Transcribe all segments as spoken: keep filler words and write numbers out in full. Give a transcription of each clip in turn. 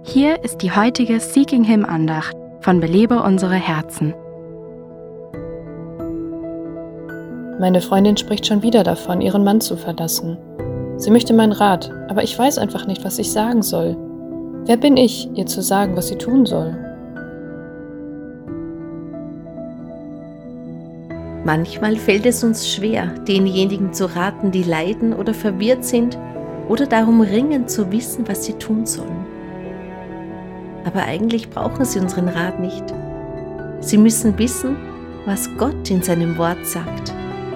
Hier ist die heutige Seeking Him Andacht von Belebe unsere Herzen. Meine Freundin spricht schon wieder davon, ihren Mann zu verlassen. Sie möchte meinen Rat, aber ich weiß einfach nicht, was ich sagen soll. Wer bin ich, ihr zu sagen, was sie tun soll? Manchmal fällt es uns schwer, denjenigen zu raten, die leiden oder verwirrt sind oder darum ringen zu wissen, was sie tun sollen. Aber eigentlich brauchen sie unseren Rat nicht. Sie müssen wissen, was Gott in seinem Wort sagt.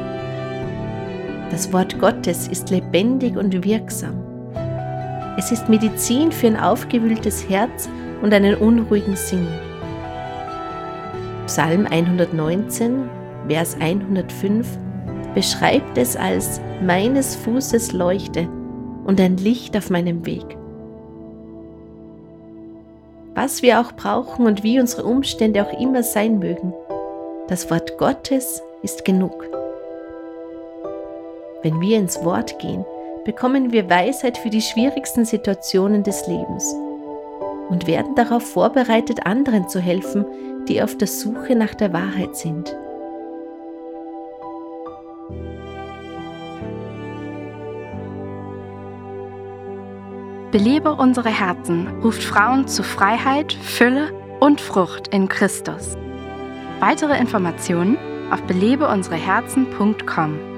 Das Wort Gottes ist lebendig und wirksam. Es ist Medizin für ein aufgewühltes Herz und einen unruhigen Sinn. Psalm hundertneunzehn, Vers hundertfünf beschreibt es als meines Fußes Leuchte und ein Licht auf meinem Weg. Was wir auch brauchen und wie unsere Umstände auch immer sein mögen, das Wort Gottes ist genug. Wenn wir ins Wort gehen, bekommen wir Weisheit für die schwierigsten Situationen des Lebens und werden darauf vorbereitet, anderen zu helfen, die auf der Suche nach der Wahrheit sind. Belebe unsere Herzen ruft Frauen zu Freiheit, Fülle und Frucht in Christus. Weitere Informationen auf belebe unsere herzen punkt com.